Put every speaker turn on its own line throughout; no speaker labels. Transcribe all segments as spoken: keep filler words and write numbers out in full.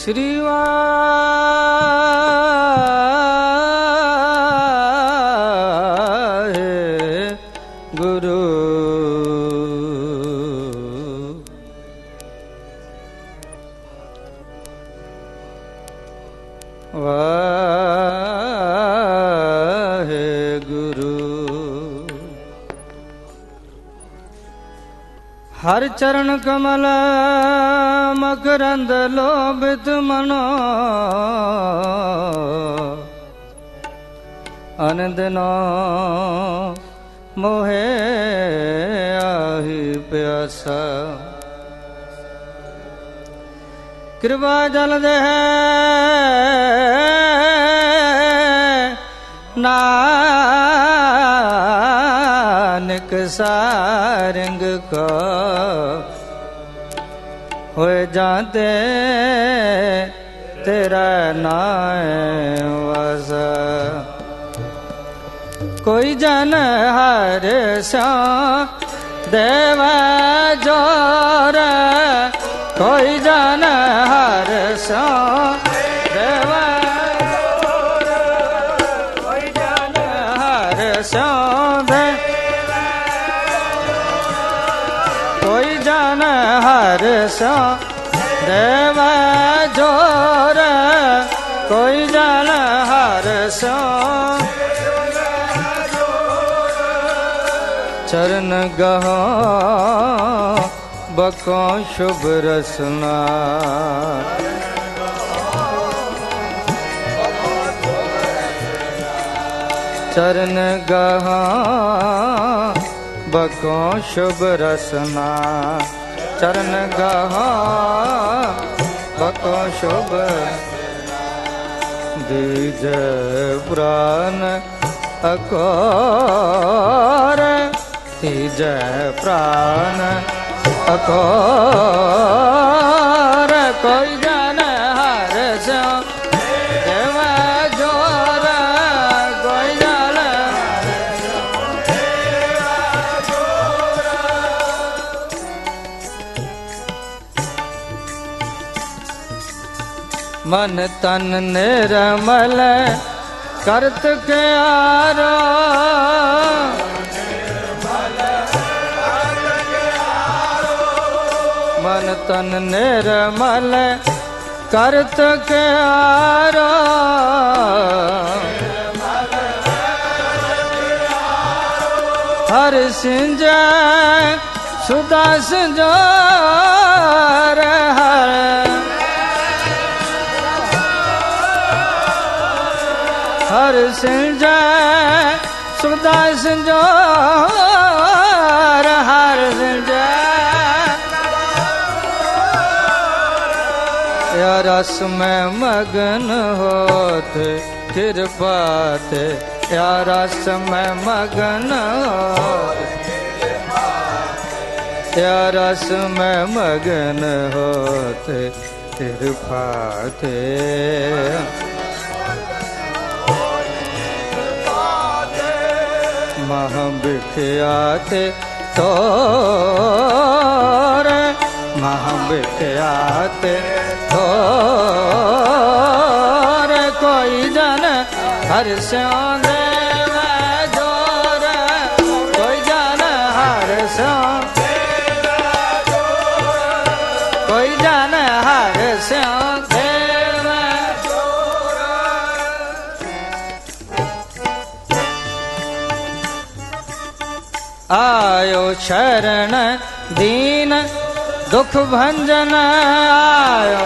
श्री वाहेगुरु वाहेगुरु। हर चरण कमल मकरंद लोभित मनो अनदिनो मोहे आहि प्यासा। कृपा जल दे नानक सारंग को होए जाते तेरा नाम वासा। कोई जन हर श्याम देव जोर, कोई जन हर श्याम देव जोर, कोई जन हर श्याम कोई जन हर श्याम देव जोर, कोई जन हर श्याम चरण गहो बको शुभ रसना। चरण गहो बको शुभ रसना। चरण गहो बको शुभ दीज प्राण अकोर, तीज प्राण अकोर। कोई जन हर श्याम देव जोर, कोई जन मन तन निर्मल करत क्यारो, मन तन निर्मल करत क्यारो। हर सिंज सुदा संजोर, हर हर सिंज सुदा संजोर, हर सिंज या रस में मगन होते कृपा थे, या रस में मगन होते, या रस में मगन होते कृपा थे। महाविख्याते तोर, महाविख्याते तोर। कोई जन हर श्याम देव जोर, कोई जन हर श्याम देव जोर, कोई जन हर श्याम देव जोर। आयो शरण दीन दुख भंजन, आयो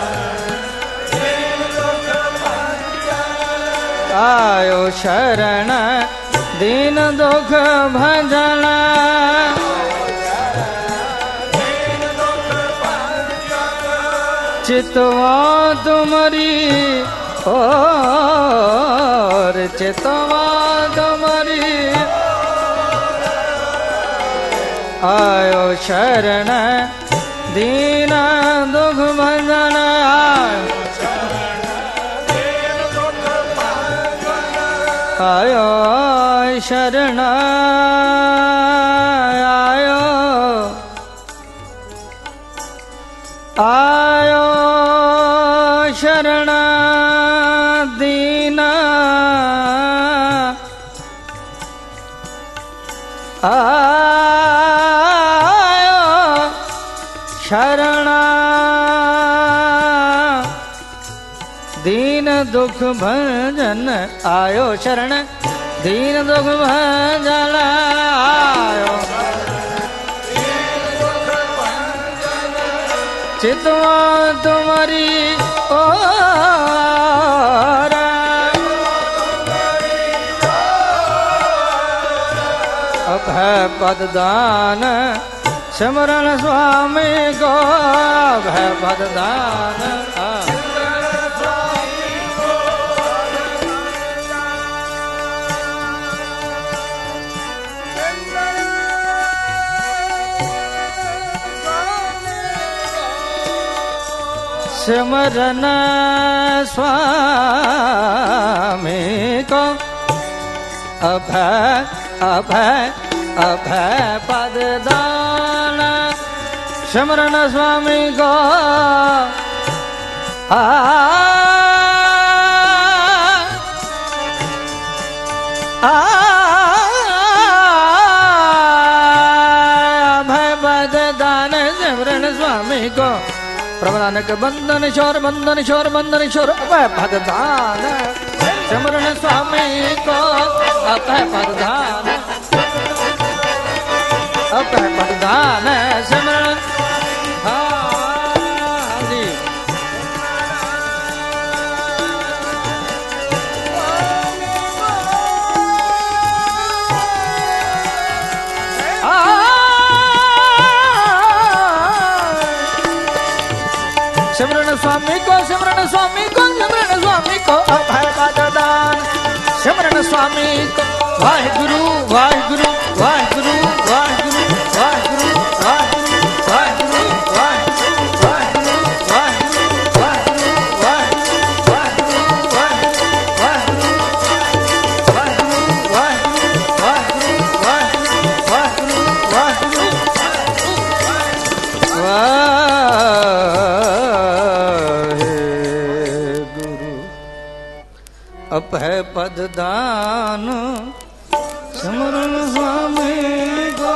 आयो शरण दीन दुख भंजन। चितवा तुमरी और चितवा तुमरी, आयो शरण दीन दुख भंजन। आयो शरण आयो आयो आयो शरणा दीन दुख भंजन आयो शरण दीन दुख भंजन आयो चितवा तुम्हारी ओर अभय पद दान सिमरन स्वामी को अभय पद दान सिमरन स्वामी को अभय अभय अभय पद दान सिमरन स्वामी को अभय पद दान सिमरन स्वामी को प्रभु नानक बंदन शोर बंदन शोर बंदन शोर अभय पद दान सिमरन स्वामी को अभय पद दान अभय पद दान सिमरन हाँ जी सिमरन स्वामी को सिमरन स्वामी को सिमरन स्वामी को अभय पद दान सिमरन स्वामी को वाहिगुरु वाहिगुरु वाहिगुरु वाहिगुरु वाहिगुरु वाहिगुरु वाहिगुरु वाहिगुरु वाहिगुरु वाहिगुरु अभय पद दान सिमरन स्वामी को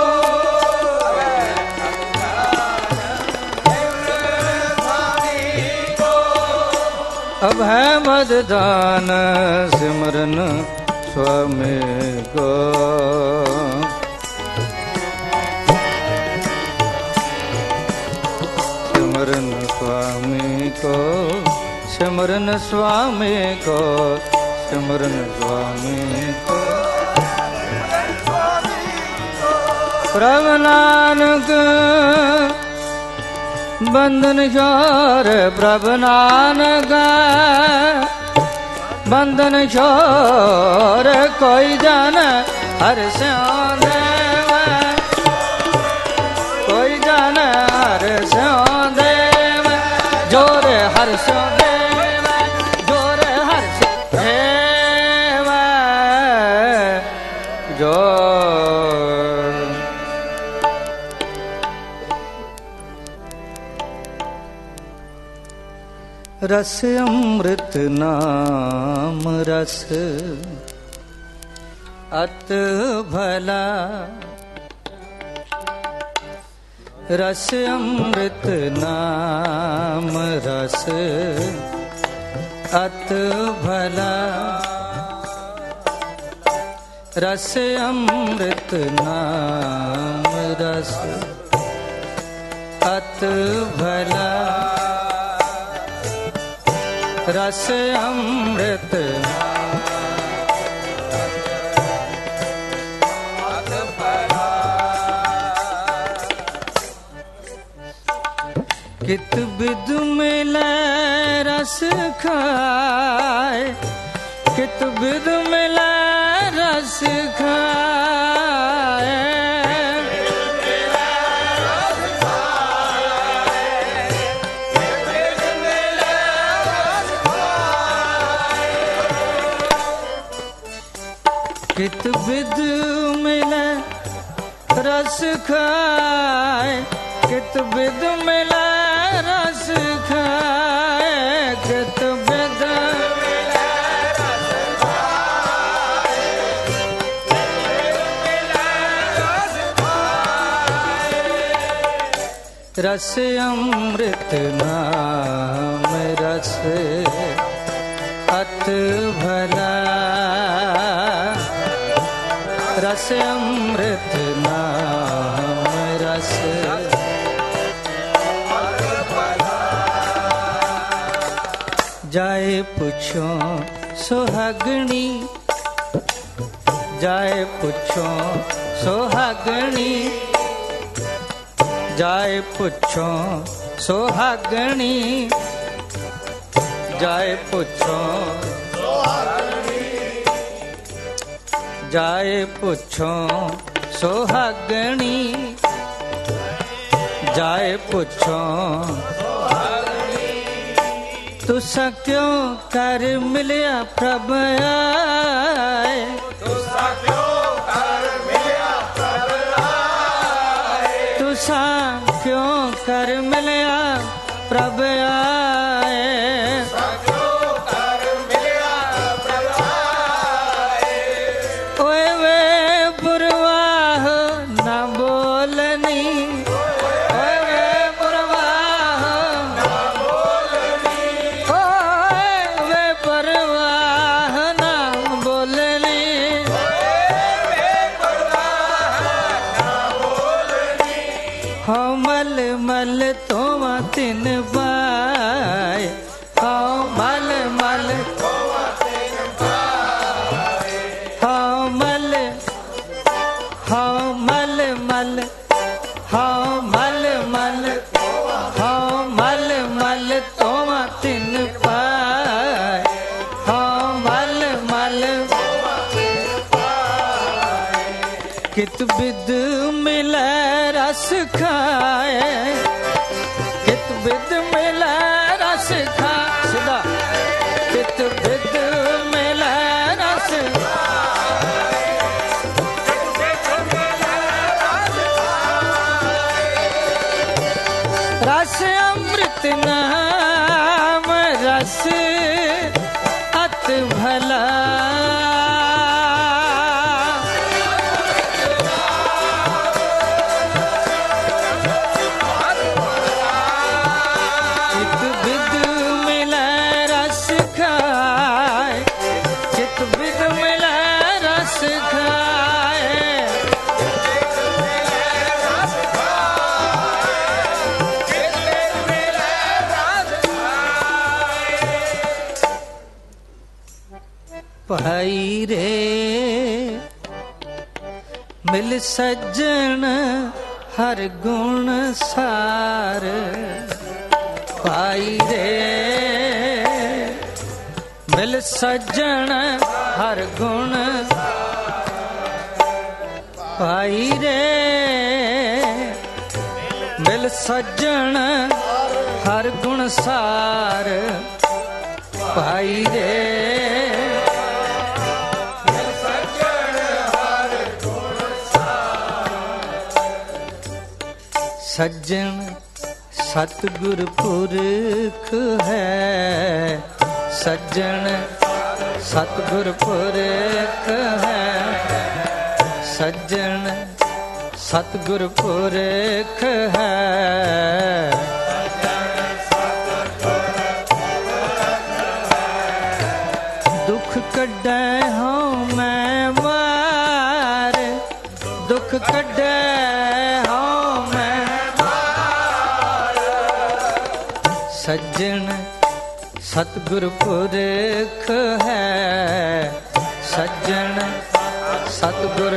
अभय पद दान सिमरन स्वामी को सिमरन स्वामी को सिमरन स्वामी को सिमरन स्वामी को प्रभु नानक बंधन छोर प्रभु नानक बंधन छोर कोई जन हर स्यों देव कोई जन हर स्यों देव जोर हर स्यों देव जोर हर स्यों देव जोर रस अमृत नाम रस अत भला रस अमृत नाम रस अत भला रस अमृत नाम रस अत भला रस अमृत कित बिद मिले रस खाए कित बिद मिले रस खाए कित बिद मिले रस खाए कित बिद मिले रस खाए कित बिद मिले रस खाए रस अमृत नाम रस अत भला, रस अमृत नाम रस जाए पुछो सुहागणी, जाए पुछो सुहागणी, जाए पुछो सुहागणी, जाए पुछो जाए पुछो सुहागणी, जाए पुछो तुसा क्यों कर मिलिया प्रभ आए, तुसा क्यों कर मिलिया प्रभ आए, तुसा क्यों कर मिलिया प्रभ आए, तुसा क्यों कर मिलिया प्रभ आए। ओए वे पुरवाह ना बोलनी, मल मल तोमा तिन बाय, हाँ मल मल तोमा तिन बाय, हाँ मल हाँ मल मल हाँ मल मल हाँ मल मल तोमा तिन बाय, हाँ मल मल कित बिद मिलै रस खाए, कित बिद मिलै रस खा, सीधा कित बिद मिलै रस, रस अमृत नाम रस अत भला, भाई रे मिल सज्जन हर गुण सार, भाई रे मिल सज्जन हर गुण, भाई रे मिल सज्जन हर गुण सार, भाई रे सज्जन सतगुर पुरख है, सज्जन सतगुर पुरख है, सज्जन सतगुर पुरख है, दुख कड्डे हों मैं मार, दुख कड्डे हों मैं, सज्जन सतगुर पुरख है, सज्जन सतगुर,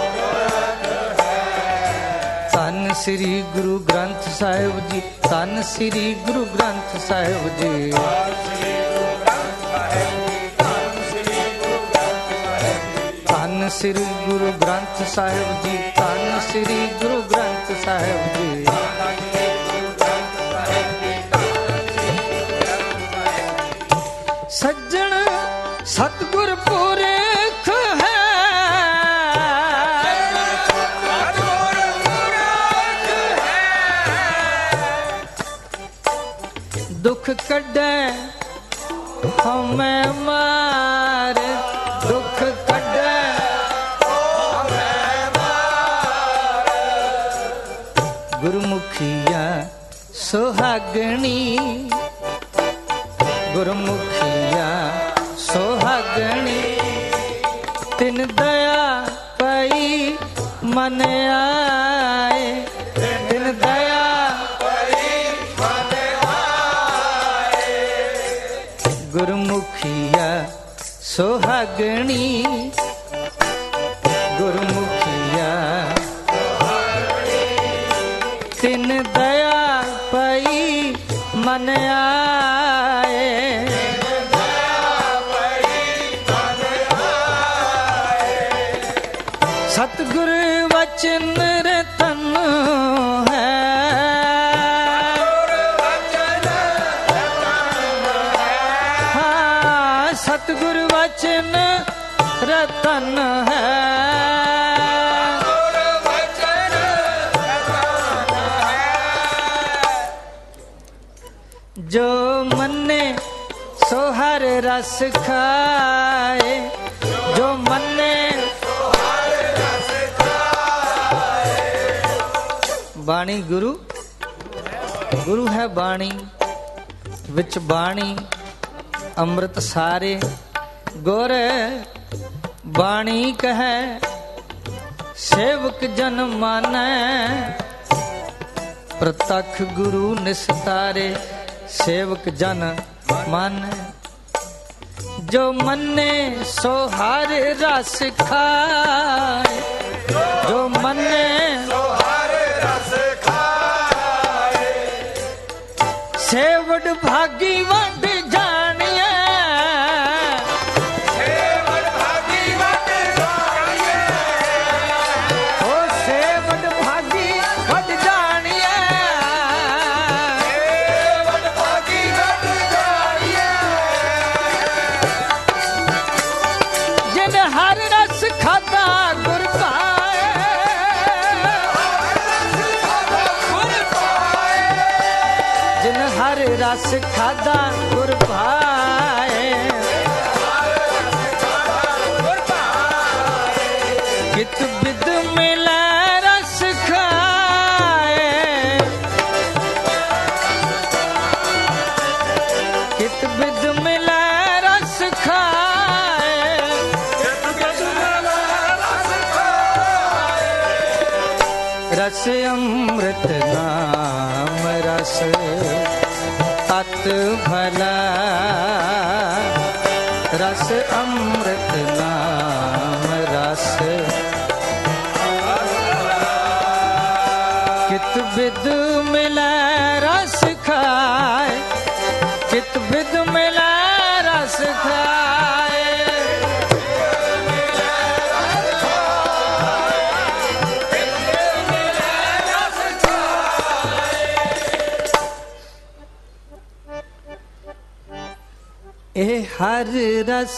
धन श्री गुरु ग्रंथ साहिब जी, धन श्री गुरु ग्रंथ साहिब जी, धन श्री गुरु ग्रंथ साहिब जी, धन श्री गुरु ग्रंथ साहिब जी, सज्जन सतगुर पुरख है, दुख कड्डे हमें मार, दुख कड्डे ਗੁਰਮੁਖੀਆ ਸੁਹਾਗਣੀ, ਗੁਰਮੁਖੀਆ ਸੁਹਾਗਣੀ, ਤਿਨ ਦਇਆ ਪਈ ਮਨ ਆਏ, ਤਿਨ ਦਇਆ ਪਈ ਮਨ ਆਏ, ਗੁਰਮੁਖੀਆ ਸੁਹਾਗਣੀ, ਗੁਰਮੁਖੀਆ ਤਿਨ ਦਇਆ ਪਈ ਮਨ ਆਏ, ਸਤਿਗੁਰ ਵਚਨ ਰਤਨ ਹੈ, ਹਾਂ ਸਤਿਗੁਰ ਵਚਨ ਰਤਨ ਹੈ, ਜੋ ਮੰਨੇ ਸੋ ਹਰ ਰਸ ਖਾਏ, ਜੋ ਮੰਨੇ ਬਾਣੀ ਗੁਰੂ, ਗੁਰੂ ਹੈ ਬਾਣੀ, ਵਿੱਚ ਬਾਣੀ ਅੰਮ੍ਰਿਤ ਸਾਰੇ, ਗੁਰ ਬਾਣੀ ਕਹੈ ਸੇਵਕ ਜਨ ਮਾਨੈ, ਪ੍ਰਤੱਖ ਗੁਰੂ ਨਿਸਤਾਰੇ, ਸੇਵਕ ਜਨ ਮਾਨੈ, ਜੋ ਮੰਨੇ ਸੋ ਹਰ ਰਸ ਖਾਏ, ਜੋ ਮੰਨੇ ਸੇਵੜ ਭਾਗੀ ਵੰਡ ਜਾਣੀਐ, ਸੇਵੜ ਭਾਗੀ ਵੰਡ ਜਾਣੀਐ, ਓ ਸੇਵੜ ਭਾਗੀ ਵੰਡ ਜਾਣੀਐ, ਸੇਵੜ ਭਾਗੀ ਵੰਡ ਜਾਣੀਐ, ਜਿਨ ਹਰ ਰਸ ਖਾਧਾ ਗੁਰ ਪਾਏ, ਜਿਨ ਹਰ ਰਸ ਖਾਧਾ ਗੁਰ ਭਾਏ, ਕਿਤ ਬਿਦ ਮਿਲੈ ਰਸ ਖਾਏ, ਕਿਤ ਬਿਦ ਮਿਲੈ ਰਸ ਖਾਏ, ਰਸ ਅੰਮ੍ਰਿਤ ਨਾਮ ਰਸ ਤਤ ਭਲਾ, ਰਸ ਅੰਮ੍ਰਿਤ ਨਾਮ ਰਸ, ਕਿਤ ਬਿਦ ਮਿਲੈ ਰਸ ਖਾਏ, ਕਿਤ ਬਿਦ ਮਿਲੈ ਰਸ ਖਾਏ, ਇਹ ਹਰ ਰਸ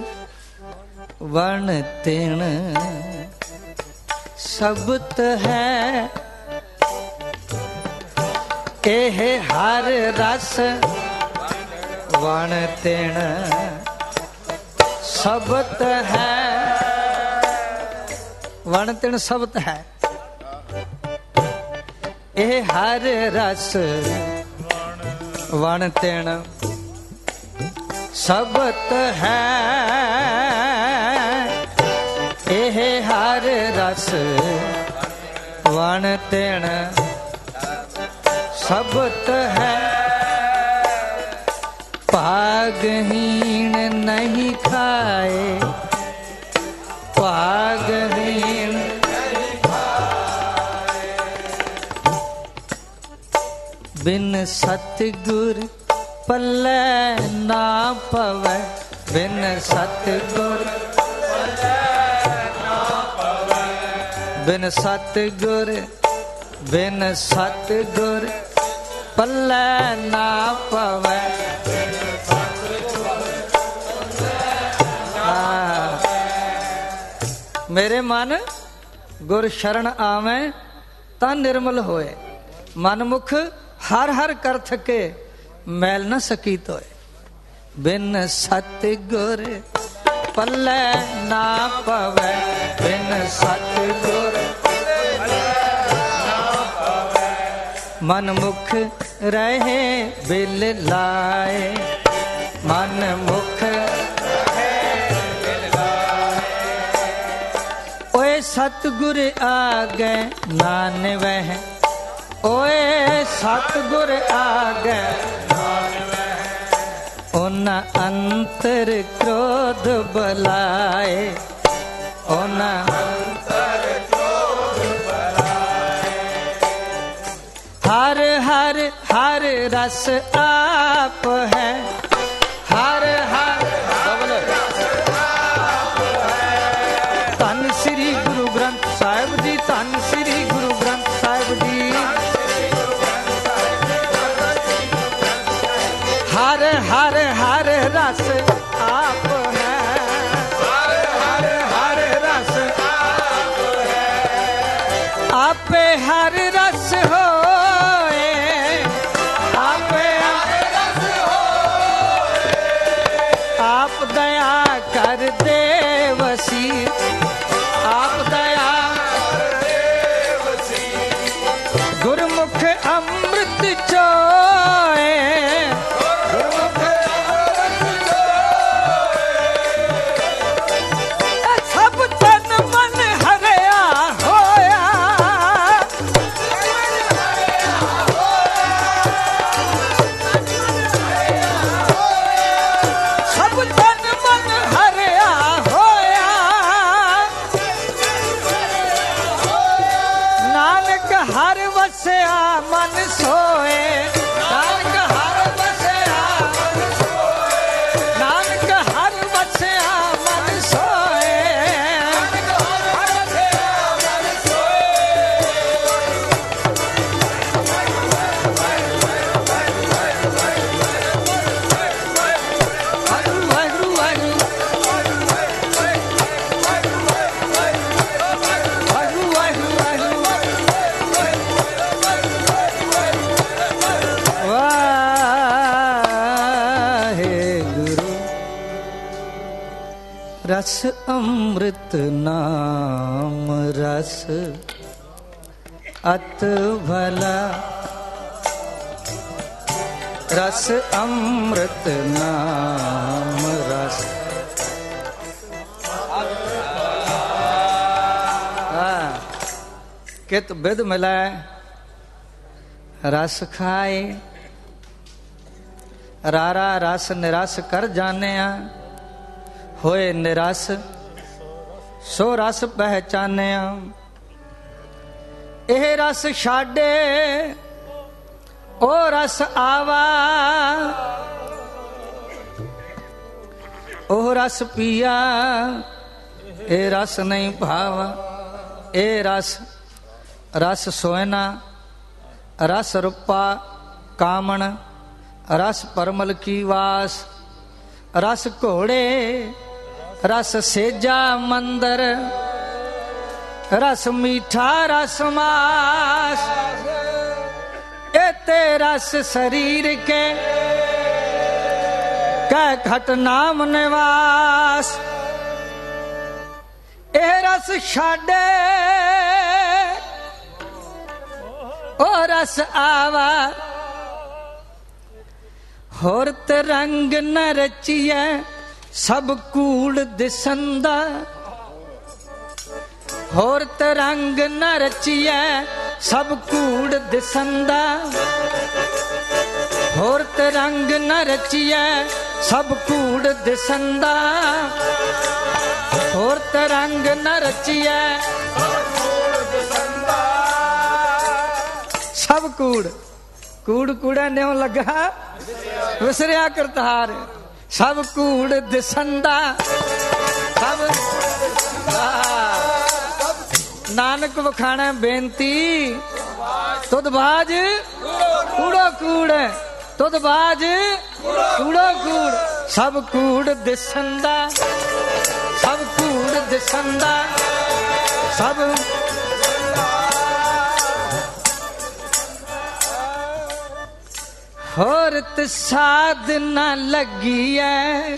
ਵਣ ਤਿਣ ਸ਼ਬਦ ਹੈ, ਇਹ ਹਰ ਰਸ ਵਣ ਤਿਣ ਸ਼ਬਦ ਹੈ, ਵਣ ਤਿਣ ਸ਼ਬਦ ਹੈ, ਇਹ ਹਰ ਰਸ ਵਣ ਤਿਣ ਸ਼ਬਦ ਹੈ, ਇਹ ਹਰ ਰਸ ਵਣ ਤਿਣ ਸ਼ਬਦ ਹੈ, ਭਾਗਹੀਣ ਨਹੀਂ ਖਾਏ, ਭਾਗਹੀਣ ਬਿਨ ਸਤਿਗੁਰ ਪੱਲੇ ਨਾ ਪਵੈ, ਬਿਨ ਸਤਿਗੁਰ ਪੱਲੇ ਨਾ ਪਵੈ, ਬਿਨ ਸਤਿਗੁਰ ਬਿਨ ਸਤਿਗੁਰ ਪੱਲੇ ਨਾ ਪਵੈ, ਮੇਰੇ ਮਨ ਗੁਰ ਸ਼ਰਨ ਆਵੈ ਤਾਂ ਨਿਰਮਲ ਹੋਏ, ਮਨ ਮੁਖ ਹਰ ਹਰ ਕਰ ਥਕੇ ਮੈਲ ਨ ਸਕੀ ਤੋਏ, ਬਿਨ ਸਤਿਗੁਰ ਪੱਲੇ ਨਾ ਪਵੈ, ਬਿਨ ਸਤਿਗੁਰ ਪੱਲੇ ਨਾ ਪਵੈ, मन मुख रहे बिल लाए, मन मुख सतगुर आगे नान वह, ओए सतगुर आगे नान वह, उन अंतर क्रोध बलाए, उन अंतर क्रोध बलाए। हर हर हर रस आप है, हर हर धन श्री गुरु ग्रंथ साहिब जी, धन श्री गुरु ग्रंथ साहिब जी। हर हर हर रस आप है, हर हर हर रस आप है, आपे हर रस होए, आपे हर रस होए, आप दया कर दे वसी, आप दया गुरमुख अमृत चोए, गुरमुख अमृत चोए, सब तन मन हरया होया, सब तन मन हरया होया, नानक हर वसया मन सोए, नानक हर वसया मन सोए, नानक हर वसया मन सोए, नानक हर वसया मन सोए। वाहिगुरु वाहिगुरु वाहिगुरु रस अमृत नाम रस अत भला, रस अमृत नाम रस कित बिद मिलाए रस खाए, रारा रस निरस कर जाने, होए निरस सो रस पहचाने। एह रस छाड़े ओ रस आवा, ओ रस पिया ए रस नहीं भावा। ए रस रस सोयना, रस रूपा कामण, रस परमल की वास, रस घोड़े, रस सेजा मंदर, रस मीठा रस मास, एते रस शरीर के कह घट नाम निवास। ए रस छाड़े ओ रस आवा, होरत रंग न रचिए सब कूड़ दिसंदा, होरत रंग न रचिए सब कूड़ दिसंदा, होरत रंग न रचिए सब कूड़ दिसंदा, होरत रंग न रचिए सब कूड़। कूड़ कूड़ा न्यों लगा विसरिया करतार, सब कूड़ दिसंदा सब। नानक वखाना बेनती तुद बाज कूड़ो कूड़, तुद बाज कूड़ो कूड़, सब कूड़ दिसंदा सब कूड़ दिसंदा सब। होरत साध न लगी है,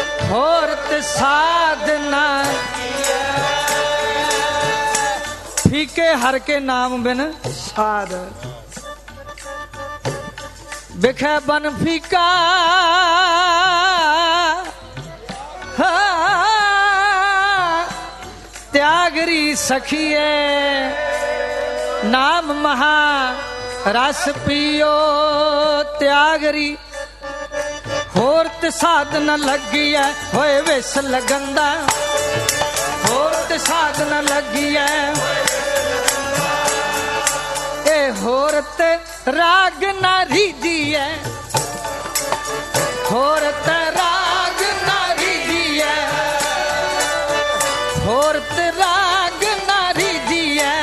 होरत साध न फीके हर के नाम बिन साध, बिखे बन फीका त्यागरी सखिए नाम महा रस पियो त्यागरी होर ते साध न लगी है होए विस लगंदा होर ते साध न लगी है ए होर ते राग ना रीजी है होर ते राग ना रीजी है होर ते राग ना रीजी है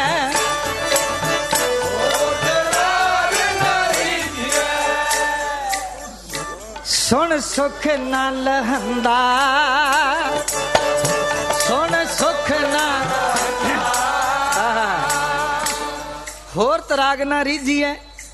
सुन सुख ना लहंदा सुन सुख ना होर तराग ना रीजी है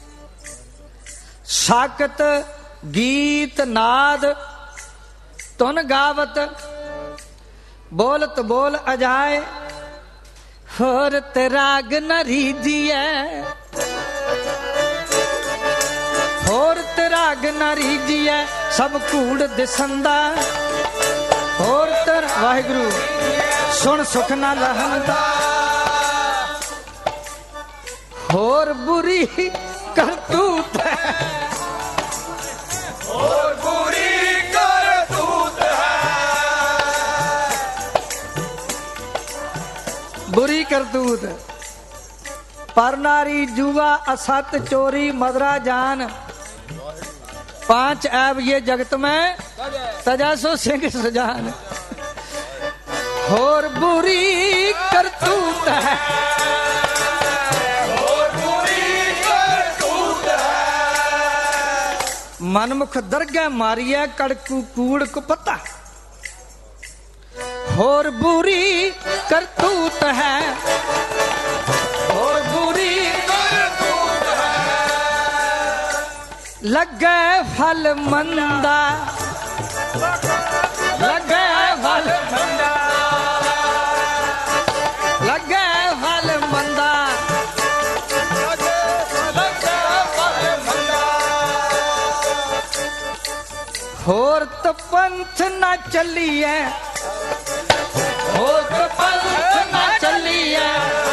साकत गीत नाद तुन गावत बोलत बोल अजाए होर तराग ना रीजी है होर तराग ना रीजी है सब कूड़ दिसंदा होर तर वाहिगुरु सुन सुख ना लहंदा होर बुरी करतूत है
होर बुरी करतूत है
बुरी करतूत पर नारी जुआ असत चोरी मदरा जान पांच ऐब ये जगत में तजासो सिंह सुजान होर बुरी करतूत है मनमुख दरगाह मारिया कड़कू कूड़ को पता होर बुरी करतूत है होर बुरी करतूत है लगे फल मंदा लगे फल मंदा लगे फल मंदा होर तो पंथ ना चली है होर तो पंथ ना चली है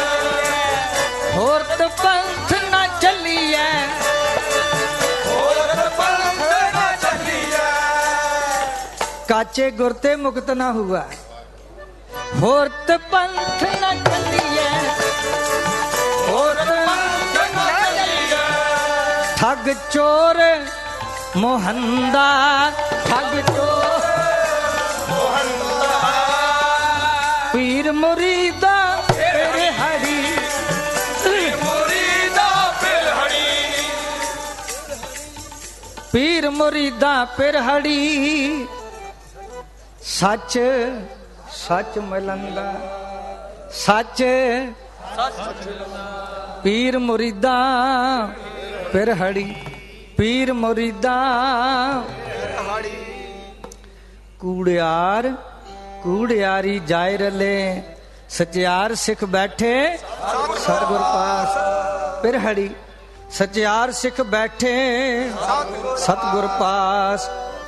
होर तो पंथ ना चली है
होर तो पंथ ना चली है
काचे गुरते मुक्त ना हुआ होर तो पंथ ना चली है होर तो पंथ ना चली है ठग चोर मोहंदा ठग चोर
मोहंदा
पीर मुरीदा तेरे हरी
मुरीदा फिर हड़ी
पीर मुरीदा फिर हड़ी सच सच मिलंदा सच पीर मुरीदा फिर हड़ी पीर मुरीदा कूड़ियार कूड़ियारी जाय रले सचियार सिख बैठे सतगुर पास पिरहड़ी सचियार सिख बैठे सतगुर पास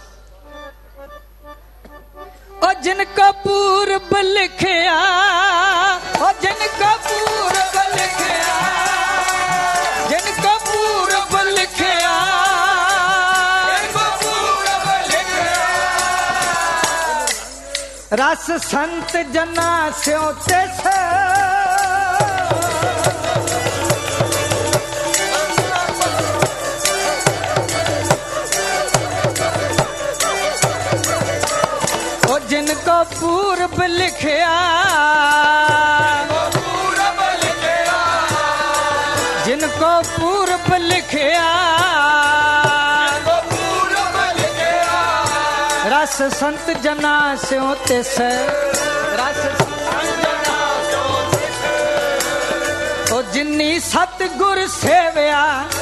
ओ जिनका पूर्व लिखया ओ जिनका पूर्व लिखया जिनका पूर्व लिखया रस संत जना स्यों तिस ओ जिनको पूर्व लिखया जिनको पूर्व लिखया रस संत जना स्यों तिस रस संत जना स्यों तिस ओ जिन्नी सतगुर सेवया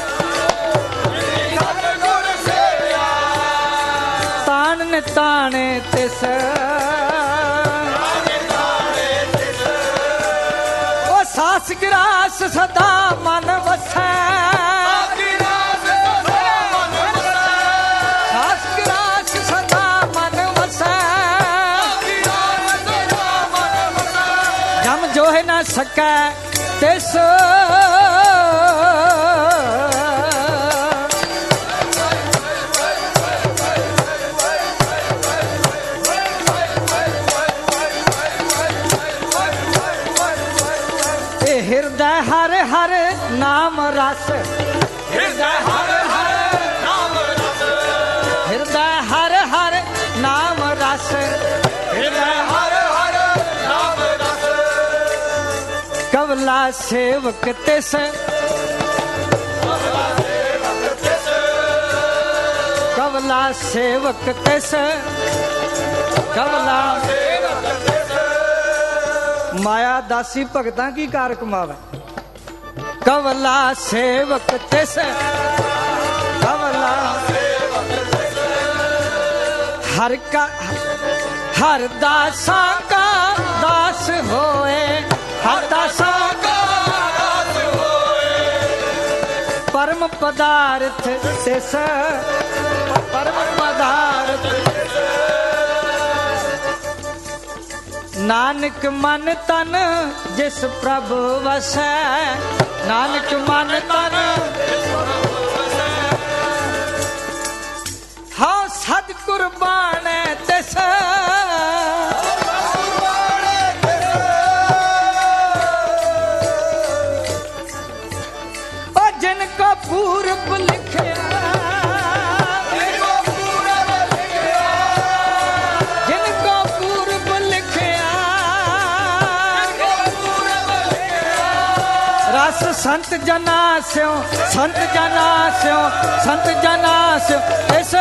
तान ताने तिस ओ सास ਆਸ ਕੀ ਰਾਸ ਸਦਾ ਮਨ ਵਸੈ
ਆਸ ਕੀ ਰਾਸ ਸਦਾ ਮਨ ਵਸੈ
ਆਸ ਕੀ ਰਾਸ ਸਦਾ ਮਨ ਵਸੈ
ਆਸ ਕੀ ਰਾਸ ਸਦਾ ਮਨ ਵਸੈ
ਜਮ ਜੋਹਿ ਨਾ ਸਕੈ ਤਿਸ ਹਿਰਦੈ ਹਰ ਹਰ ਨਾਮ ਰਸ
ਹਿਰਦੈ ਹਰ ਹਰ ਨਾਮ ਰਸ
ਹਿਰਦੈ ਹਰ ਹਰ ਨਾਮ ਰਸ
ਹਿਰਦੈ ਹਰ ਹਰ ਨਾਮ ਰਸ
ਕਵਲਾ ਸੇਵਕ ਤਿਸ ਕਵਲਾ ਸੇਵਕ ਤਿਸ ਕਵਲਾ ਮਾਇਆ ਦਾਸੀ ਭਗਤਾਂ ਕੀ ਕਾਰ ਕਮਾਵੇ ਕਵਲਾ ਸੇਵਕ ਤਿਸ ਕਵਲਾ ਹਰ ਕਾ ਹਰ ਦਾਸਾਂ ਕਾ ਦਾਸ ਹੋਏ ਹਰ ਦਾਸਾਂ ਕਾ
ਦਾਸ ਹੋਏ
ਪਰਮ ਪਦਾਰਥ ਤਿਸ ਪਰਮ ਪਦਾਰਥ ਨਾਨਕ ਮਨ ਤਨ ਜਿਸ ਪ੍ਰਭ ਵਸੈ ਨਾਨਕ ਮਨ ਤਨ ਹਾਂ ਸਦ ਕੁਰਬਾਨ ਤਿਸ ਓ ਜਿਨ ਕੋ ਪੂਰਬ ਲਿਖਿਆ ਰਸ ਸੰਤ ਜਨਾ ਸਿਓ ਸੰਤ ਜਨਾ ਸਿਓ ਸੰਤ ਜਨਾ ਸਿਓ ਇਸ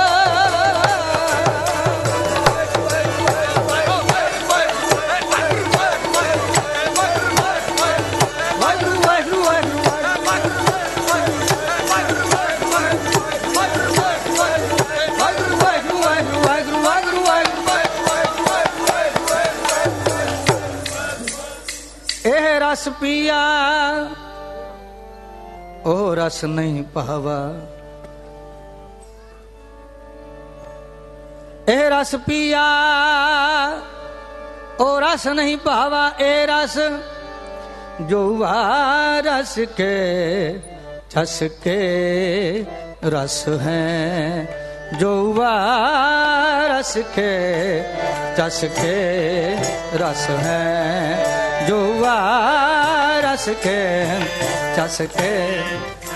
ਵਾਹਿਗੁਰੂ ਵਾਹਿਗੁਰੂ ਵਾਹਿਗੁਰੂ ਵਾਹਿਗੁਰੂ ਵਾਹਿਗੁਰੂ ਵਾਹਿਗੁਰੂ ਇਹ ਰਸ ਪੀਆ ਉਹ ਰਸ ਨਹੀਂ ਭਾਵਾ ਇਹ ਰਸ ਪੀਆ ਉਹ ਰਸ ਨਹੀਂ ਭਾਵਾ ਇਹ ਰਸ ਜੋ ਰਸ ਕੇ ਛਸ ਕੇ ਰਸ ਹੈ ਜੋ ਰਸ ਕੇ ਛਸ ਕੇ ਰਸ ਹੈ ਜੋ ਰਸ ਕੇ ਛਸ ਕੇ